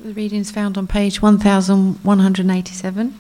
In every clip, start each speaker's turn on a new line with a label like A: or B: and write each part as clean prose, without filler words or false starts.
A: The reading is found on page 1187.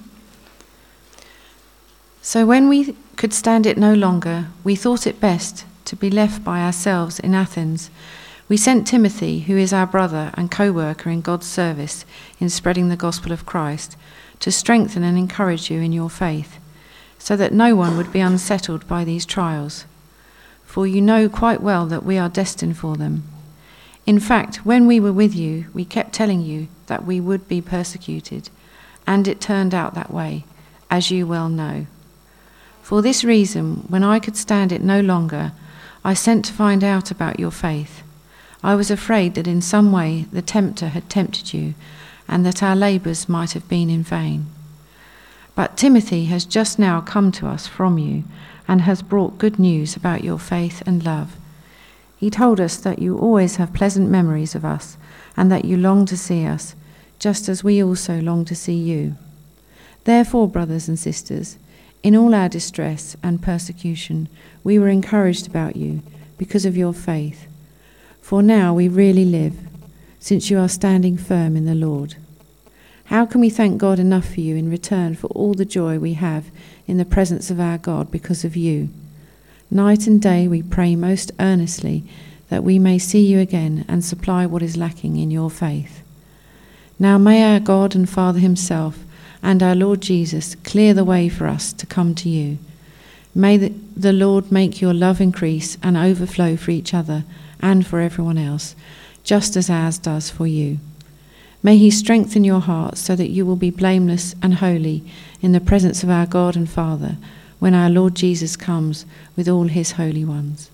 A: So when we could stand it no longer, we thought it best to be left by ourselves in Athens. We sent Timothy, who is our brother and co-worker in God's service in spreading the gospel of Christ, to strengthen and encourage you in your faith, so that no one would be unsettled by these trials. For you know quite well that we are destined for them. In fact, when we were with you, we kept telling you that we would be persecuted, and it turned out that way, as you well know. For this reason, when I could stand it no longer, I sent to find out about your faith. I was afraid that in some way the tempter had tempted you, and that our labours might have been in vain. But Timothy has just now come to us from you, and has brought good news about your faith and love. He told us that you always have pleasant memories of us, and that you long to see us, just as we also long to see you. Therefore, brothers and sisters, in all our distress and persecution, we were encouraged about you because of your faith. For now we really live, since you are standing firm in the Lord. How can we thank God enough for you in return for all the joy we have in the presence of our God because of you? Night and day we pray most earnestly that we may see you again and supply what is lacking in your faith. Now may our God and Father himself and our Lord Jesus clear the way for us to come to you. May the Lord make your love increase and overflow for each other and for everyone else, just as ours does for you. May he strengthen your hearts so that you will be blameless and holy in the presence of our God and Father when our Lord Jesus comes with all his holy ones.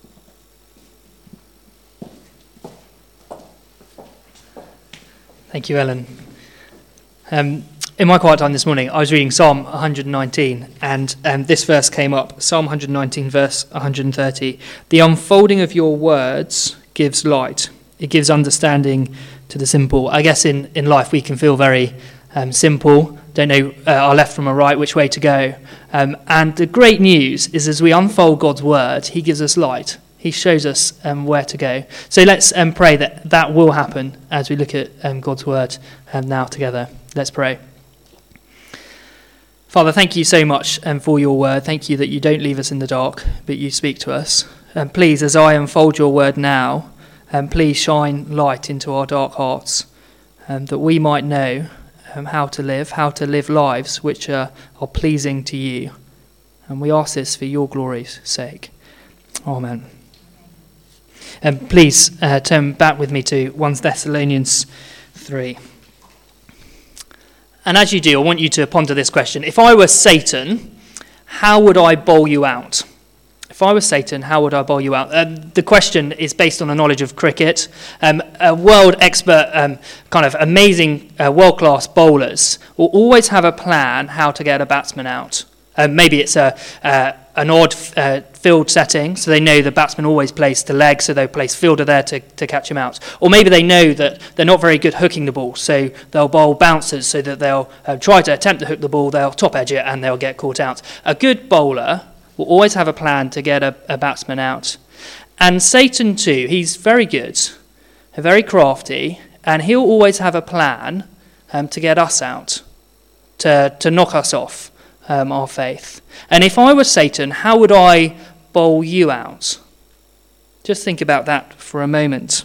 B: Thank you, Ellen. In my quiet time this morning, I was reading Psalm 119, and this verse came up, Psalm 119, verse 130. The unfolding of your words gives light. It gives understanding to the simple. I guess in life we can feel very simple, don't know our left from our right, which way to go. And the great news is as we unfold God's word, he gives us light. He shows us where to go. So let's pray that will happen as we look at God's word now together. Let's pray. Father, thank you so much for your word. Thank you that you don't leave us in the dark, but you speak to us. And please, as I unfold your word now, please shine light into our dark hearts, that we might know how to live lives which are pleasing to you. And we ask this for your glory's sake. Amen. And please turn back with me to 1 Thessalonians 3. And as you do, I want you to ponder this question. If I were Satan, how would I bowl you out? If I was Satan, how would I bowl you out? The question is based on a knowledge of cricket. A world expert, kind of amazing world-class bowlers will always have a plan how to get a batsman out. Maybe it's an odd field setting, so they know the batsman always plays to leg, so they'll place fielder there to catch him out. Or maybe they know that they're not very good hooking the ball, so they'll bowl bouncers so that they'll try to attempt to hook the ball, they'll top edge it, and they'll get caught out. A good bowler will always have a plan to get a batsman out. And Satan too, he's very good, very crafty, and he'll always have a plan to get us out, to knock us off our faith. And if I was Satan, how would I bowl you out? Just think about that for a moment.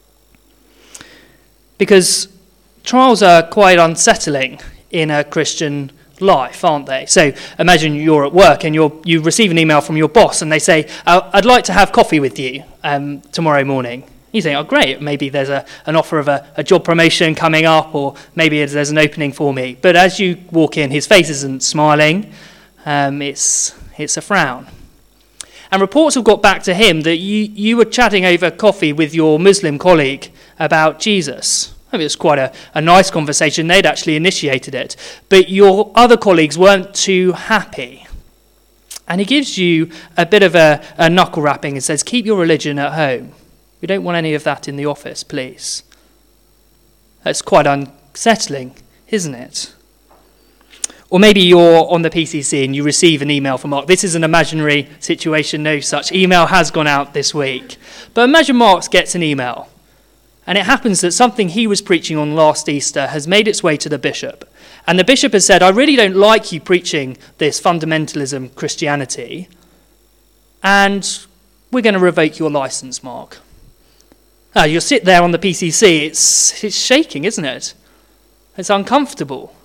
B: Because trials are quite unsettling in a Christian life, aren't they? So imagine you're at work and you receive an email from your boss and they say, I'd like to have coffee with you tomorrow morning. You think, oh great, maybe there's an offer of a job promotion coming up, or maybe there's an opening for me. But as you walk in, his face isn't smiling, it's a frown. And reports have got back to him that you were chatting over coffee with your Muslim colleague about Jesus. I mean, it was quite a nice conversation, they'd actually initiated it. But your other colleagues weren't too happy. And he gives you a bit of a knuckle rapping and says, keep your religion at home. We don't want any of that in the office, please. That's quite unsettling, isn't it? Or maybe you're on the PCC and you receive an email from Mark. This is an imaginary situation, no such email has gone out this week. But imagine Mark gets an email And it happens that something he was preaching on last Easter has made its way to the bishop. And the bishop has said, I really don't like you preaching this fundamentalism Christianity, and we're going to revoke your license, Mark. You'll sit there on the PCC, it's shaking, isn't it? It's uncomfortable.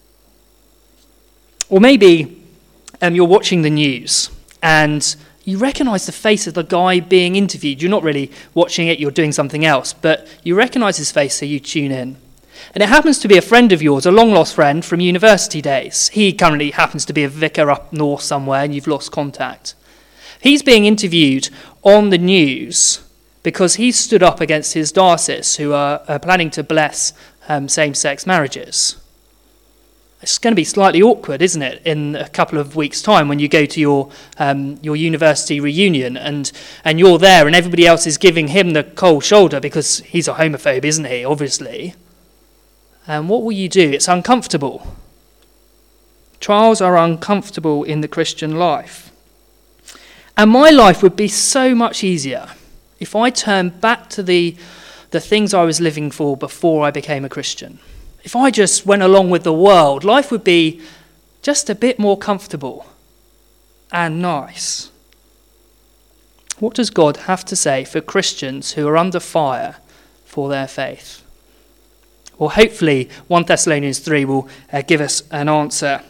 B: Or maybe you're watching the news and you recognise the face of the guy being interviewed. You're not really watching it, you're doing something else, but you recognise his face, so you tune in. And it happens to be a friend of yours, a long-lost friend from university days. He currently happens to be a vicar up north somewhere, and you've lost contact. He's being interviewed on the news because he stood up against his diocese, who are planning to bless same-sex marriages. It's going to be slightly awkward, isn't it, in a couple of weeks' time when you go to your university reunion and you're there and everybody else is giving him the cold shoulder because he's a homophobe, isn't he, obviously. And what will you do? It's uncomfortable. Trials are uncomfortable in the Christian life. And my life would be so much easier if I turned back to the things I was living for before I became a Christian. If I just went along with the world, life would be just a bit more comfortable and nice. What does God have to say for Christians who are under fire for their faith? Well, hopefully 1 Thessalonians 3 will give us an answer.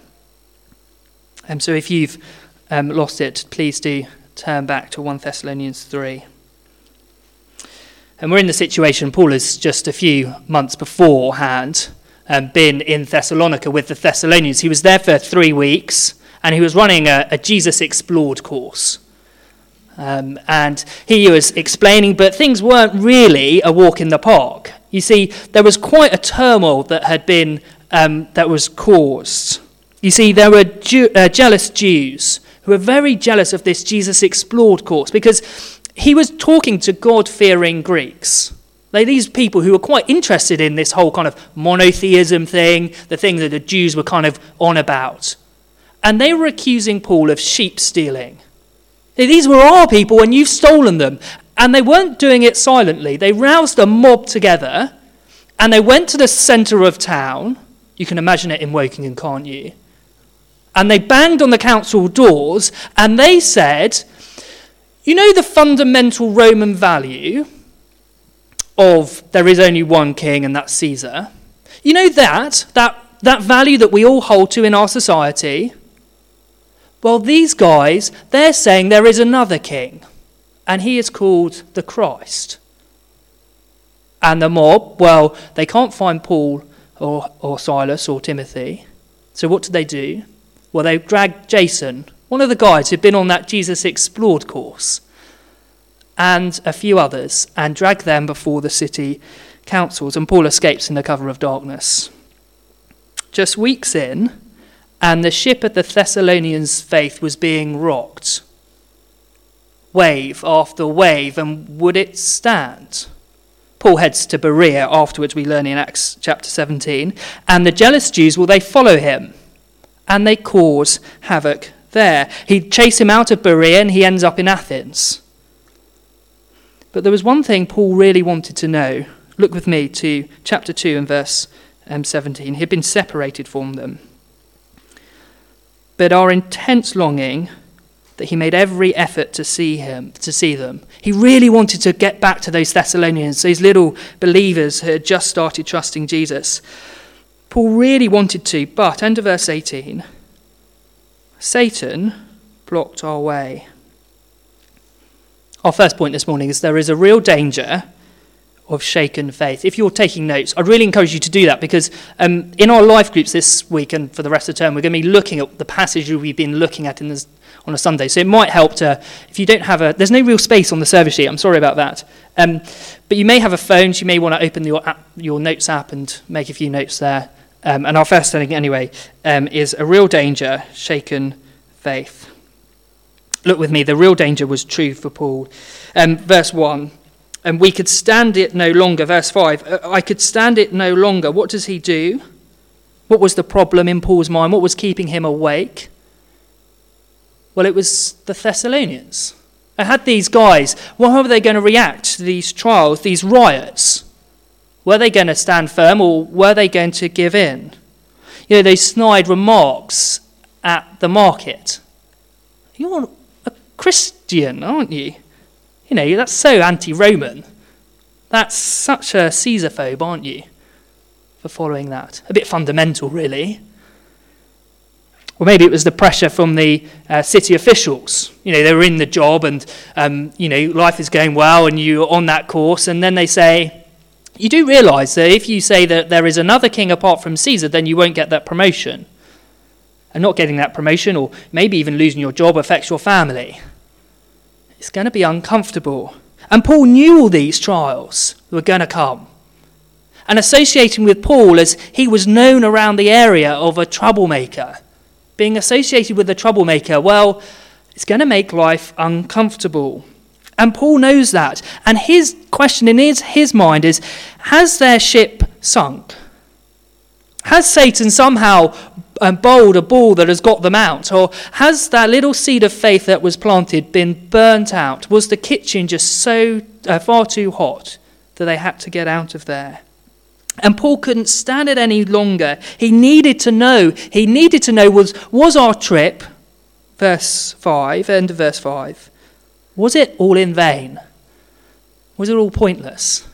B: So if you've lost it, please do turn back to 1 Thessalonians 3. And we're in the situation, Paul has just a few months beforehand been in Thessalonica with the Thessalonians. He was there for 3 weeks, and he was running a Jesus Explored course. And he was explaining, but things weren't really a walk in the park. You see, there was quite a turmoil that had been, that was caused. You see, there were jealous Jews who were very jealous of this Jesus Explored course because he was talking to God-fearing Greeks. These people who were quite interested in this whole kind of monotheism thing, the thing that the Jews were kind of on about. And they were accusing Paul of sheep stealing. These were our people and you've stolen them. And they weren't doing it silently. They roused a mob together and they went to the centre of town. You can imagine it in Wokingham, can't you? And they banged on the council doors and they said, you know the fundamental Roman value of there is only one king and that's Caesar? You know that value that we all hold to in our society? Well, these guys, they're saying there is another king, and he is called the Christ. And the mob, well, they can't find Paul or Silas or Timothy. So what do? Well, they dragged Jason, one of the guys who'd been on that Jesus Explored course, and a few others, and dragged them before the city councils. And Paul escapes in the cover of darkness. Just weeks in, and the ship of the Thessalonians' faith was being rocked. Wave after wave, and would it stand? Paul heads to Berea, afterwards we learn in Acts chapter 17, and the jealous Jews, well, they follow him, and they cause havoc there. He chase him out of Berea, and he ends up in Athens. But there was one thing Paul really wanted to know. Look with me to chapter 2 and verse 17. He had been separated from them. But our intense longing that he made every effort to see them. He really wanted to get back to those Thessalonians, those little believers who had just started trusting Jesus. Paul really wanted to, but, end of verse 18, Satan blocked our way. Our first point this morning is there is a real danger of shaken faith. If you're taking notes, I'd really encourage you to do that because in our life groups this week and for the rest of the term, we're going to be looking at the passage we've been looking at on a Sunday. So it might help to, if you don't have there's no real space on the service sheet, I'm sorry about that. But you may have a phone, so you may want to open your notes app and make a few notes there. And our first thing anyway is a real danger, shaken faith. Look with me, the real danger was true for Paul. Verse 1. And we could stand it no longer. Verse 5, I could stand it no longer. What does he do? What was the problem in Paul's mind? What was keeping him awake? Well, it was the Thessalonians. I had these guys. Well, how were they going to react to these trials, these riots? Were they going to stand firm, or were they going to give in? Those snide remarks at the market. You're a Christian, aren't you? That's so anti-Roman. That's such a Caesar-phobe, aren't you, for following that? A bit fundamental, really. Or maybe it was the pressure from the city officials. They were in the job and, life is going well and you're on that course. And then they say, you do realise that if you say that there is another king apart from Caesar, then you won't get that promotion. And not getting that promotion, or maybe even losing your job, affects your family. It's going to be uncomfortable. And Paul knew all these trials were going to come. And associating with Paul, as he was known around the area of a troublemaker, being associated with a troublemaker, well, it's going to make life uncomfortable. And Paul knows that. And his question in his mind is, has their ship sunk? Has Satan somehow bowled a ball that has got them out? Or has that little seed of faith that was planted been burnt out? Was the kitchen just so far too hot that they had to get out of there? And Paul couldn't stand it any longer. He needed to know. Was our trip, verse 5, end of verse 5, was it all in vain? Was it all pointless?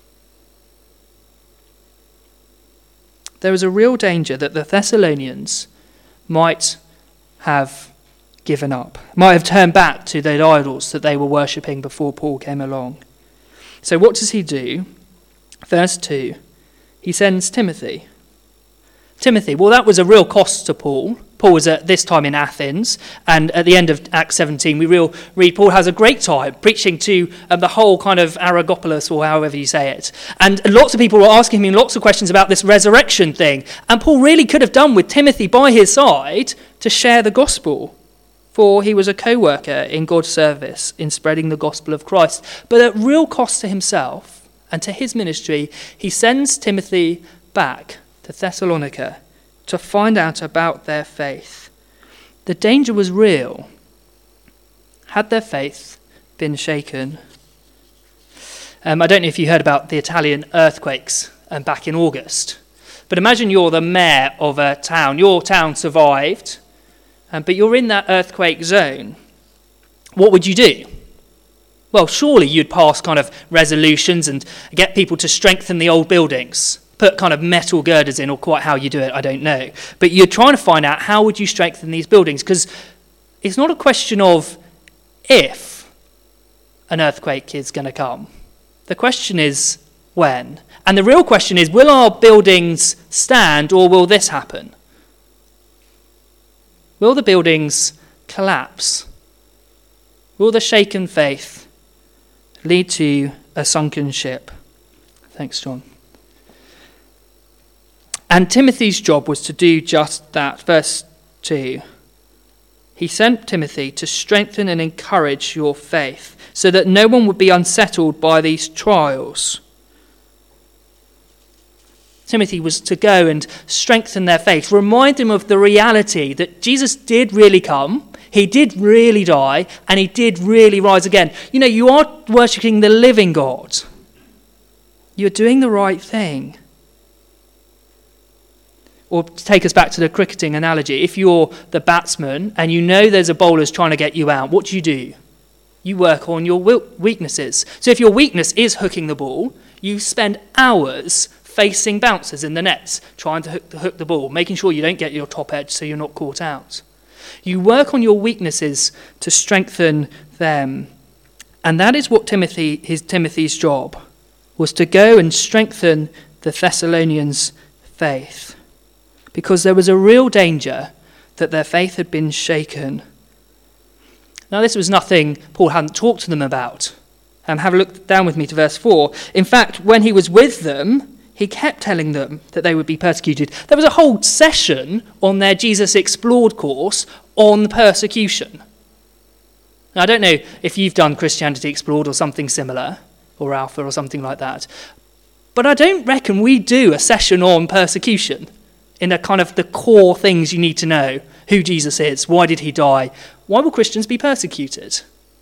B: There was a real danger that the Thessalonians might have given up, might have turned back to their idols that they were worshipping before Paul came along. So what does he do? Verse 2, he sends Timothy. Timothy, well, that was a real cost to Paul. Paul was at this time in Athens, and at the end of Acts 17, we read Paul has a great time preaching to the whole kind of Areopagus, or however you say it. And lots of people were asking him lots of questions about this resurrection thing. And Paul really could have done with Timothy by his side to share the gospel, for he was a co-worker in God's service in spreading the gospel of Christ. But at real cost to himself and to his ministry, he sends Timothy back to Thessalonica to find out about their faith. The danger was real. Had their faith been shaken? I don't know if you heard about the Italian earthquakes back in August, but imagine you're the mayor of a town. Your town survived, but you're in that earthquake zone. What would you do? Well, surely you'd pass kind of resolutions and get people to strengthen the old buildings. Put kind of metal girders in, or quite how you do it, I don't know. But you're trying to find out how would you strengthen these buildings, because it's not a question of if an earthquake is going to come. The question is when. And the real question is, will our buildings stand, or will this happen? Will the buildings collapse? Will the shaken faith lead to a sunken ship? Thanks, John. And Timothy's job was to do just that. Verse 2. He sent Timothy to strengthen and encourage your faith, so that no one would be unsettled by these trials. Timothy was to go and strengthen their faith, remind them of the reality that Jesus did really come, he did really die, and he did really rise again. You are worshipping the living God. You're doing the right thing. Or to take us back to the cricketing analogy, if you're the batsman and you know there's a bowler's trying to get you out, what do? You work on your weaknesses. So if your weakness is hooking the ball, you spend hours facing bouncers in the nets, trying to hook the ball, making sure you don't get your top edge so you're not caught out. You work on your weaknesses to strengthen them. And that is what Timothy's job was, to go and strengthen the Thessalonians' faith. Because there was a real danger that their faith had been shaken. Now, this was nothing Paul hadn't talked to them about. Have a look down with me to verse 4. In fact, when he was with them, he kept telling them that they would be persecuted. There was a whole session on their Jesus Explored course on persecution. Now, I don't know if you've done Christianity Explored or something similar, or Alpha or something like that, but I don't reckon we do a session on persecution. In a kind of the core things you need to know. Who Jesus is, why did he die, why will Christians be persecuted?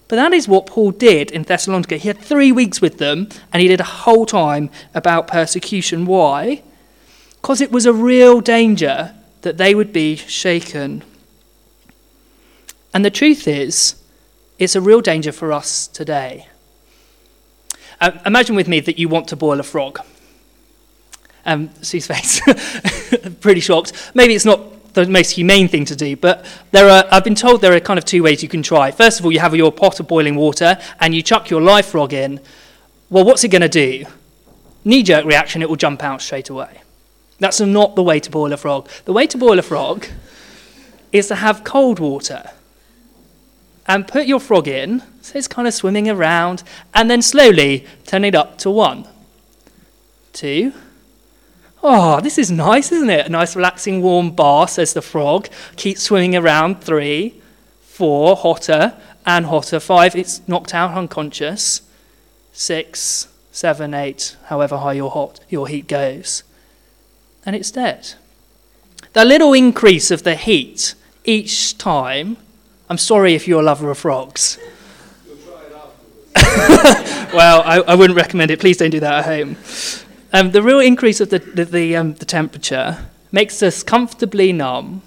B: But that is what Paul did in Thessalonica. He had 3 weeks with them, and he did a whole time about persecution. Why? Because it was a real danger that they would be shaken. And the truth is, it's a real danger for us today. Imagine with me that you want to boil a frog. Sue's face, pretty shocked. Maybe it's not the most humane thing to do, but I've been told there are kind of 2 ways you can try. First of all, you have your pot of boiling water and you chuck your live frog in. Well, what's it going to do? Knee-jerk reaction, it will jump out straight away. That's not the way to boil a frog. The way to boil a frog is to have cold water and put your frog in, so it's kind of swimming around, and then slowly turn it up to 1, 2. Oh, this is nice, isn't it? A nice relaxing warm bath, says the frog. Keeps swimming around. 3, 4, hotter and hotter. 5, it's knocked out unconscious. 6, 7, 8, however high your heat goes. And it's dead. That little increase of the heat each time, I'm sorry if you're a lover of frogs.
C: You'll try it afterwards.
B: Well, I wouldn't recommend it. Please don't do that at home. The real increase of the temperature makes us comfortably numb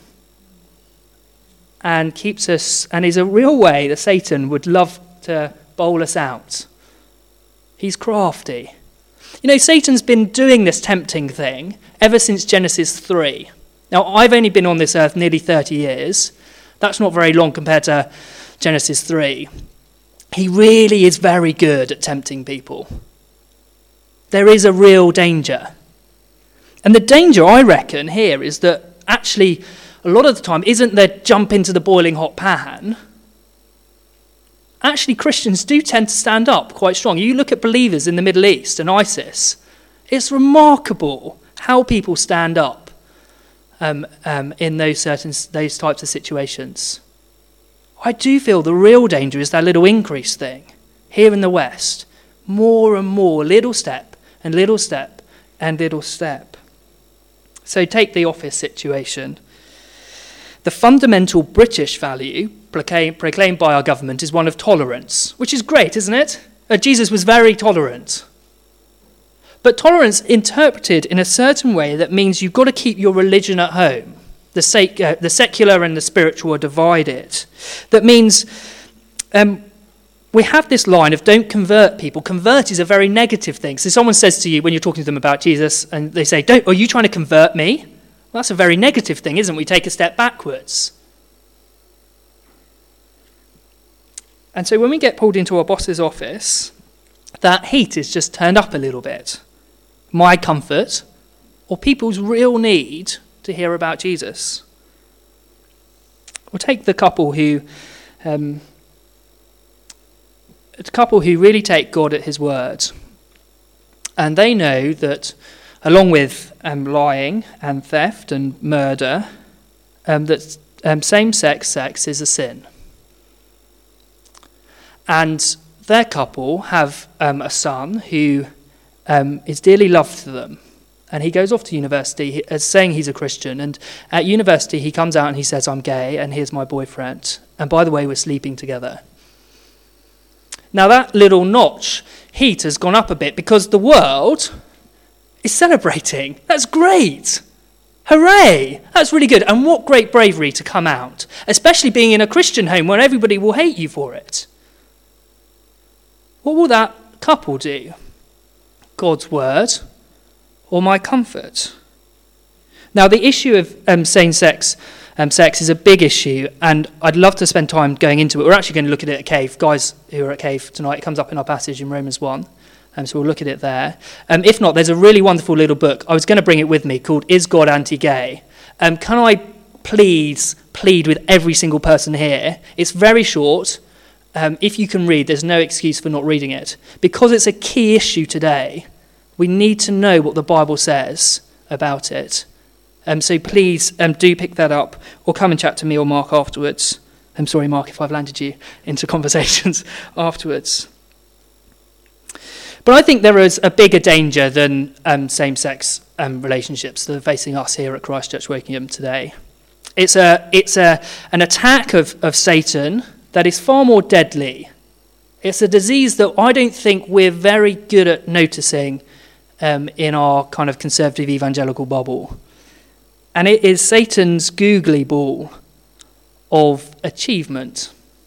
B: and keeps us, and is a real way that Satan would love to bowl us out. He's crafty. You know, Satan's been doing this tempting thing ever since Genesis 3. Now, I've only been on this earth nearly 30 years. That's not very long compared to Genesis 3. He really is very good at tempting people. There is a real danger. And the danger, I reckon, here is that actually, a lot of the time, isn't there jump into the boiling hot pan. Actually, Christians do tend to stand up quite strong. You look at believers in the Middle East and ISIS, it's remarkable how people stand up in those types of situations. I do feel the real danger is that little increase thing here in the West. More and more, little step and little step and little step. So take the office situation. The fundamental British value proclaimed by our government is one of tolerance, which is great, isn't it? Jesus was very tolerant. But tolerance interpreted in a certain way that means you've got to keep your religion at home. The secular and the spiritual are divided. That means we have this line of don't convert people. Convert is a very negative thing. So someone says to you when you're talking to them about Jesus and they say, are you trying to convert me? Well, that's a very negative thing, isn't it? We take a step backwards. And so when we get pulled into our boss's office, that heat is just turned up a little bit. My comfort or people's real need to hear about Jesus. We'll take the couple who really take God at his word. And they know that along with lying and theft and murder, that same-sex sex is a sin. And their couple have a son who is dearly loved to them. And he goes off to university saying he's a Christian. And at university, he comes out and he says, I'm gay, and here's my boyfriend. And by the way, we're sleeping together. Now, that little notch heat has gone up a bit because the world is celebrating. That's great. Hooray. That's really good. And what great bravery to come out, especially being in a Christian home where everybody will hate you for it. What will that couple do? God's word or my comfort? Now, the issue of same-sex sex is a big issue, and I'd love to spend time going into it. We're actually going to look at it at Cave. Guys who are at Cave tonight, it comes up in our passage in Romans 1, so we'll look at it there. If not, there's a really wonderful little book. I was going to bring it with me called Is God Anti-Gay? Can I please plead with every single person here? It's very short. If you can read, there's no excuse for not reading it. Because it's a key issue today, we need to know what the Bible says about it. So please do pick that up, or come and chat to me or Mark afterwards. I'm sorry, Mark, if I've landed you into conversations afterwards. But I think there is a bigger danger than same-sex relationships that are facing us here at Christ Church Wokingham today. It's an attack of Satan that is far more deadly It's a disease that I don't think we're very good at noticing in our kind of conservative evangelical bubble. And it is Satan's googly ball of achievement.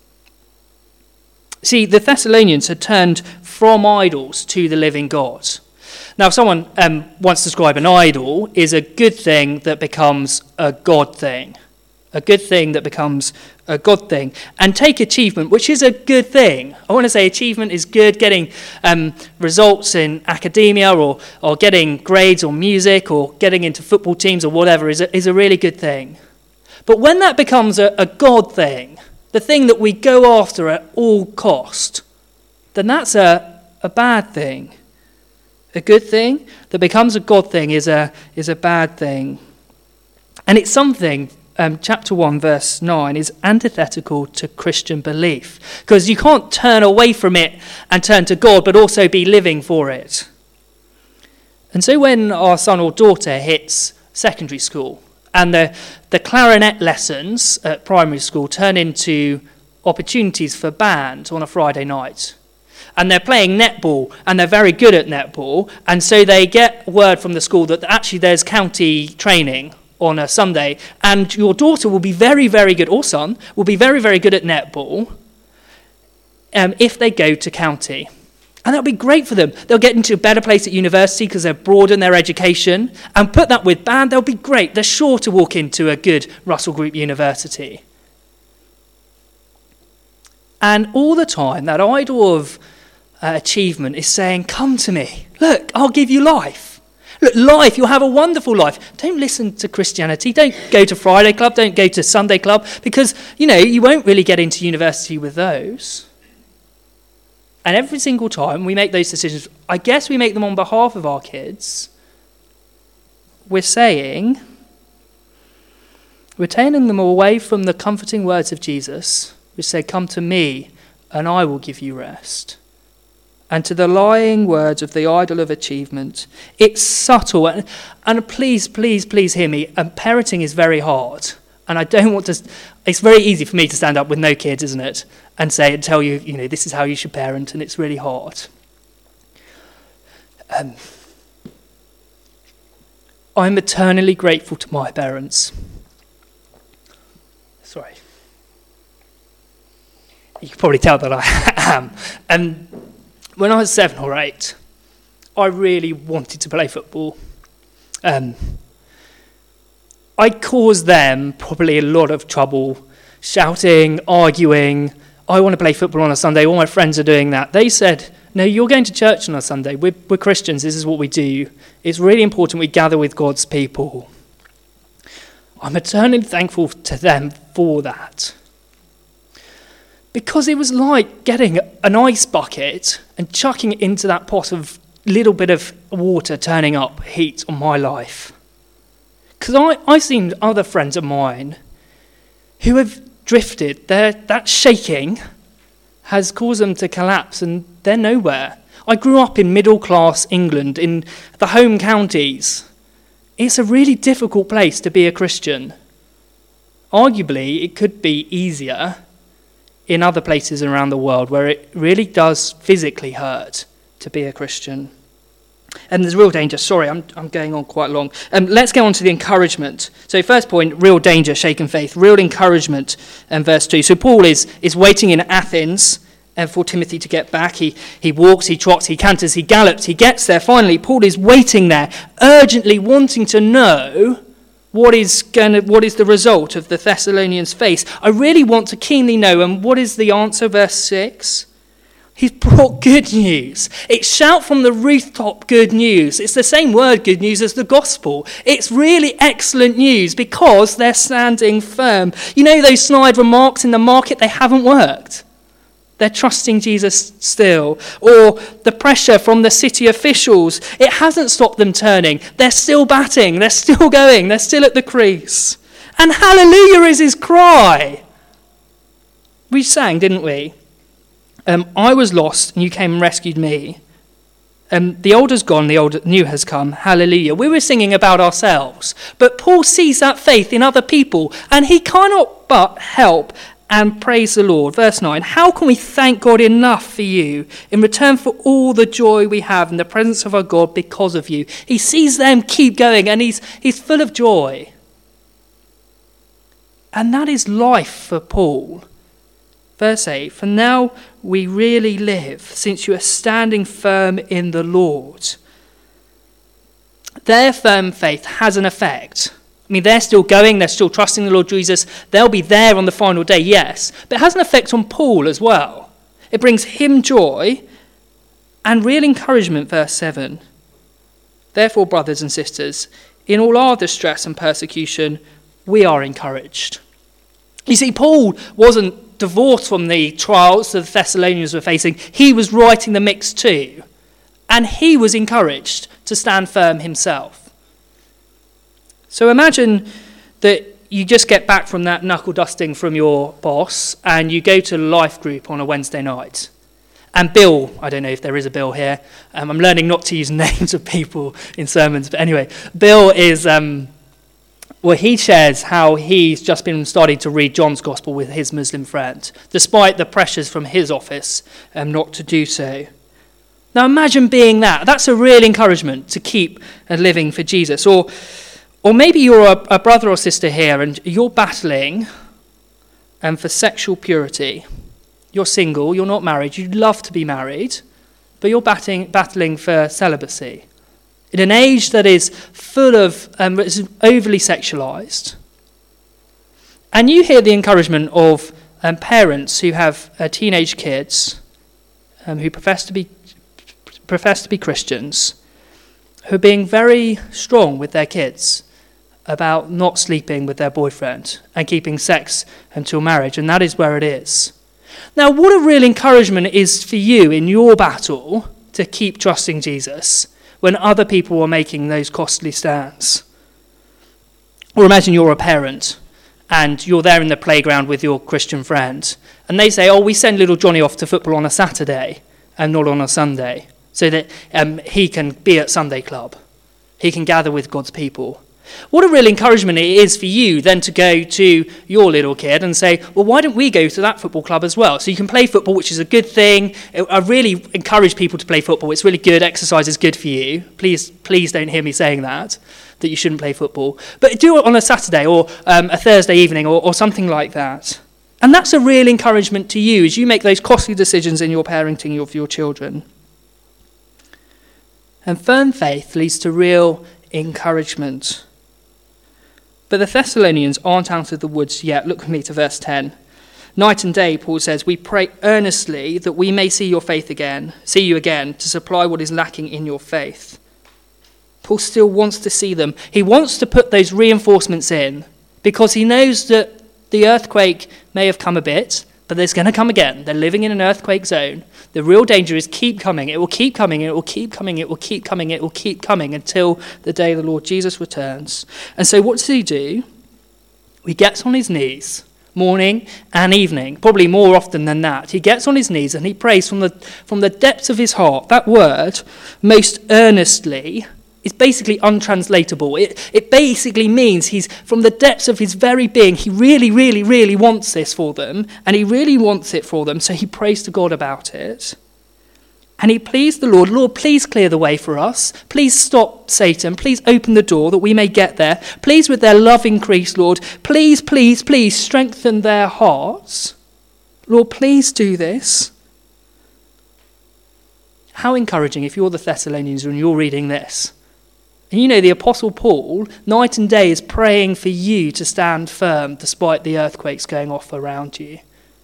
B: See, the Thessalonians had turned from idols to the living God. Now, if someone wants to describe an idol, is a good thing that becomes a God thing. A good thing that becomes a God thing. And take achievement, which is a good thing. I want to say achievement is good. Getting results in academia or getting grades or music or getting into football teams or whatever is a really good thing. But when that becomes a God thing, the thing that we go after at all cost, then that's a bad thing. A good thing that becomes a God thing is a bad thing. And it's something, chapter 1, verse 9, is antithetical to Christian belief. Because you can't turn away from it and turn to God, but also be living for it. And so when our son or daughter hits secondary school, and the clarinet lessons at primary school turn into opportunities for band on a Friday night, and they're playing netball, and they're very good at netball, and so they get word from the school that actually there's county training on a Sunday, and your daughter will be very, very good, or son, will be very, very good at netball if they go to county. And that'll be great for them. They'll get into a better place at university because they'll broaden their education, and put that with band, they'll be great. They're sure to walk into a good Russell Group university. And all the time, that idol of achievement is saying, come to me. Look, I'll give you life. Look, life, you'll have a wonderful life. Don't listen to Christianity. Don't go to Friday club. Don't go to Sunday club. Because, you won't really get into university with those. And every single time we make those decisions, I guess we make them on behalf of our kids. We're saying, we're turning them away from the comforting words of Jesus, which say, come to me and I will give you rest. And to the lying words of the idol of achievement. It's subtle. And please, please, please hear me. Parenting is very hard. And I don't want to... It's very easy for me to stand up with no kids, isn't it? And tell you, this is how you should parent. And it's really hard. I'm eternally grateful to my parents. Sorry. You can probably tell that I am. And when I was 7 or 8, I really wanted to play football. I caused them probably a lot of trouble, shouting, arguing. I want to play football on a Sunday. All my friends are doing that. They said, no, you're going to church on a Sunday. We're Christians. This is what we do. It's really important we gather with God's people. I'm eternally thankful to them for that. Because it was like getting an ice bucket and chucking it into that pot of little bit of water turning up heat on my life. Because I've seen other friends of mine who have drifted. That shaking has caused them to collapse and they're nowhere. I grew up in middle-class England, in the home counties. It's a really difficult place to be a Christian. Arguably, it could be easier in other places around the world where it really does physically hurt to be a Christian. And there's real danger. Sorry, I'm going on quite long. Let's go on to the encouragement. So first point, real danger, shaken faith. Real encouragement, verse 2. So Paul is waiting in Athens for Timothy to get back. He walks, he trots, he canters, he gallops, he gets there. Finally, Paul is waiting there, urgently wanting to know what is the result of the Thessalonians' faith. I really want to keenly know. And what is the answer? Verse 6. He's brought good news. It's shout from the rooftop good news. It's the same word, good news, as the gospel. It's really excellent news because they're standing firm. Those snide remarks in the market, they haven't worked. They're trusting Jesus still. Or the pressure from the city officials, it hasn't stopped them turning. They're still batting. They're still going. They're still at the crease. And hallelujah is his cry. We sang, didn't we? I was lost and you came and rescued me. The old has gone, the new has come. Hallelujah. We were singing about ourselves. But Paul sees that faith in other people and he cannot but help and praise the Lord. Verse 9, how can we thank God enough for you in return for all the joy we have in the presence of our God because of you? He sees them keep going and he's full of joy. And that is life for Paul. Verse 8, for now we really live, since you are standing firm in the Lord. Their firm faith has an effect. I mean, they're still going, they're still trusting the Lord Jesus. They'll be there on the final day, yes. But it has an effect on Paul as well. It brings him joy and real encouragement, verse 7. Therefore, brothers and sisters, in all our distress and persecution, we are encouraged. You see, Paul wasn't divorced from the trials that the Thessalonians were facing. He was right in the mix too. And he was encouraged to stand firm himself. So imagine that you just get back from that knuckle dusting from your boss and you go to life group on a Wednesday night. And Bill, I don't know if there is a Bill here. I'm learning not to use names of people in sermons. But anyway, Bill is... he shares how he's just been starting to read John's Gospel with his Muslim friend, despite the pressures from his office not to do so. Now imagine being that. That's a real encouragement to keep living for Jesus. Or maybe you're a brother or sister here and you're battling for sexual purity. You're single, you're not married, you'd love to be married, but you're battling for celibacy. In an age that is full of, is overly sexualised. And you hear the encouragement of parents who have teenage kids who profess to be Christians, who are being very strong with their kids about not sleeping with their boyfriend and keeping sex until marriage, and that is where it is. Now, what a real encouragement it is for you in your battle to keep trusting Jesus when other people are making those costly stands. Or imagine you're a parent and you're there in the playground with your Christian friend and they say, we send little Johnny off to football on a Saturday and not on a Sunday so that he can be at Sunday club. He can gather with God's people. What a real encouragement it is for you then to go to your little kid and say, well, why don't we go to that football club as well? So you can play football, which is a good thing. I really encourage people to play football. It's really good. Exercise is good for you. Please don't hear me saying that you shouldn't play football. But do it on a Saturday or a Thursday evening or something like that. And that's a real encouragement to you as you make those costly decisions in your parenting of your children. And firm faith leads to real encouragement. But the Thessalonians aren't out of the woods yet. Look with me to verse 10. Night and day, Paul says, we pray earnestly that we may see you again, to supply what is lacking in your faith. Paul still wants to see them. He wants to put those reinforcements in because he knows that the earthquake may have come a bit, but there's going to come again. They're living in an earthquake zone. The real danger is keep coming. It will keep coming. It will keep coming. It will keep coming. It will keep coming until the day the Lord Jesus returns. And so what does he do? He gets on his knees, morning and evening, probably more often than that. He gets on his knees and he prays from the depths of his heart. That word, most earnestly, is basically untranslatable. It basically means he's from the depths of his very being. He really, really, really wants this for them, and he really wants it for them, so he prays to God about it. And he pleads the Lord, Lord, please clear the way for us. Please stop Satan. Please open the door that we may get there. Please, with their love increase, Lord, please, please, please strengthen their hearts. Lord, please do this. How encouraging if you're the Thessalonians and you're reading this. And you know, the Apostle Paul, night and day, is praying for you to stand firm despite the earthquakes going off around you.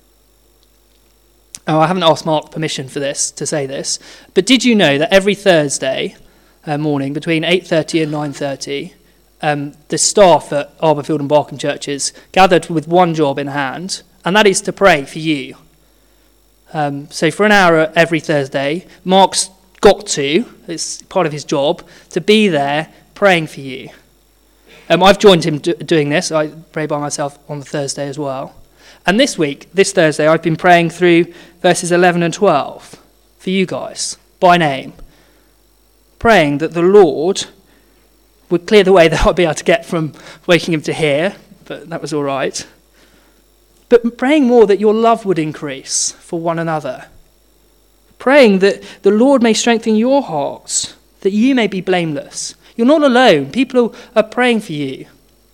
B: Oh, I haven't asked Mark permission for this, to say this, but did you know that every Thursday morning between 8:30 and 9:30, the staff at Arborfield and Barkham churches gathered with one job in hand, and that is to pray for you. So for an hour every Thursday, Mark's it's part of his job, to be there praying for you. I've joined him doing this. I pray by myself on the Thursday as well. And this Thursday, I've been praying through verses 11 and 12 for you guys, by name, praying that the Lord would clear the way that I'd be able to get from Wokingham to here, but that was all right. but praying more that your love would increase for one another. Praying that the Lord may strengthen your hearts, that you may be blameless. You're not alone. People are praying for you.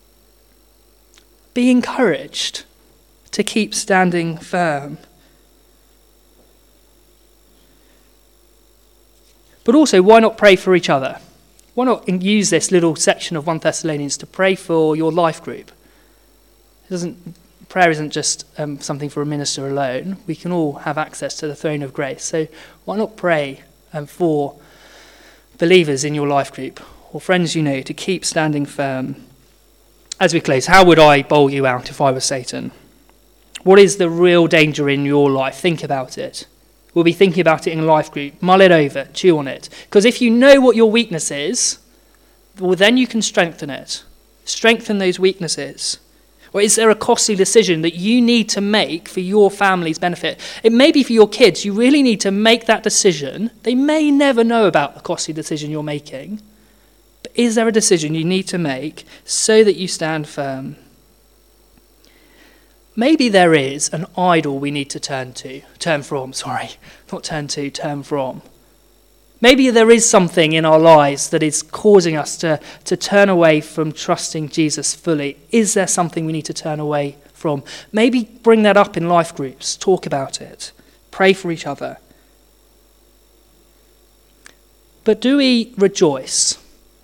B: Be encouraged to keep standing firm. But also, why not pray for each other? Why not use this little section of 1 Thessalonians to pray for your life group? Prayer isn't just something for a minister alone. We can all have access to the throne of grace. So why not pray for believers in your life group or friends you know to keep standing firm? As we close, how would I bowl you out if I was Satan? What is the real danger in your life? Think about it. We'll be thinking about it in a life group. Mull it over. Chew on it. Because if you know what your weakness is, well, then you can strengthen it. Strengthen those weaknesses. Or is there a costly decision that you need to make for your family's benefit? It may be for your kids. You really need to make that decision. They may never know about the costly decision you're making. But is there a decision you need to make so that you stand firm? Maybe there is an idol we need to turn from. Maybe there is something in our lives that is causing us to turn away from trusting Jesus fully. Is there something we need to turn away from? Maybe bring that up in life groups. Talk about it. Pray for each other. But do we rejoice?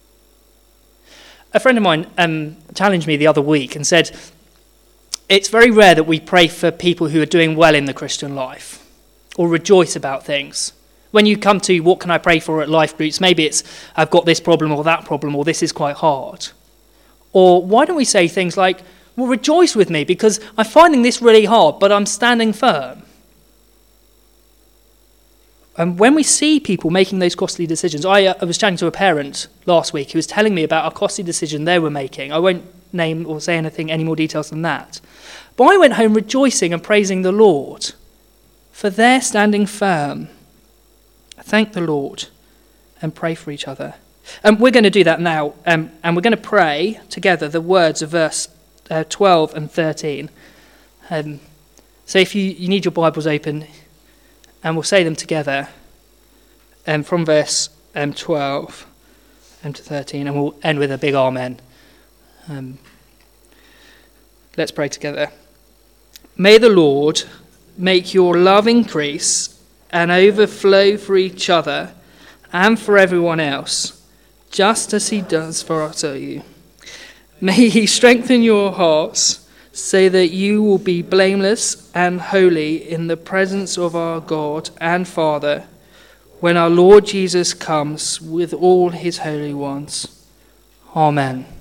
B: A friend of mine challenged me the other week and said, it's very rare that we pray for people who are doing well in the Christian life or rejoice about things. When you come to what can I pray for at life groups, maybe it's I've got this problem or that problem or this is quite hard. Or why don't we say things like, well, rejoice with me because I'm finding this really hard, but I'm standing firm. And when we see people making those costly decisions, I was chatting to a parent last week who was telling me about a costly decision they were making. I won't name or say any more details than that. But I went home rejoicing and praising the Lord for their standing firm. Thank the Lord and pray for each other. And we're going to do that now. And we're going to pray together the words of verse 12 and 13. So if you need your Bibles open, and we'll say them together from verse 12 to 13, and we'll end with a big amen. Let's pray together. May the Lord make your love increase and overflow for each other and for everyone else, just as he does for us, you. May he strengthen your hearts so that you will be blameless and holy in the presence of our God and Father when our Lord Jesus comes with all his holy ones. Amen.